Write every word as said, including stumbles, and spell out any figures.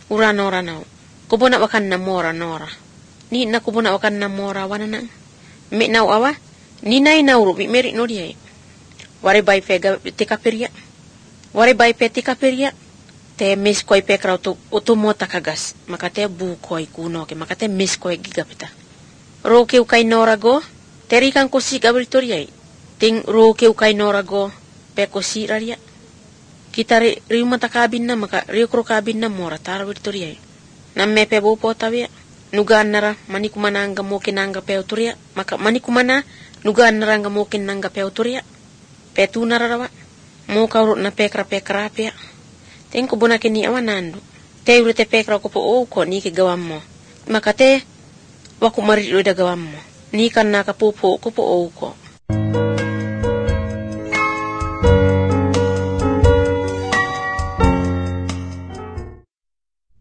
ura nora nau. Kubona wakan na mora nora. Ni na kubona wakan na mora wana na. Me nau awa, ni nai nauru mi meri no dia. Ware bai pega tika peria. Ware bai pe tika peria. Te mis koi pe krau tu utumo takagas. Maka te bu koi kuno ke maka te mis koi gigapita. Ro ke ukai nora go, teri kan kosi gabritoria. Ting ro ke ukai nora go, pe kosi raria. Kita ri riuma takabin na maka rio kro kabin na mora tara britoria. Namme pe bo potawia. Nugaan nara manikumana anga mokin nanga peuturia maka manikumana nugaan nara anga mokin nanga peuturia petu nara rawa mo kauro na pekra pekra pia tenko bona ke ni awanando te urete pekra ko po o ko ni ke gawammo maka te waku mari do da gawammo ni kan na ka popo ko po o ko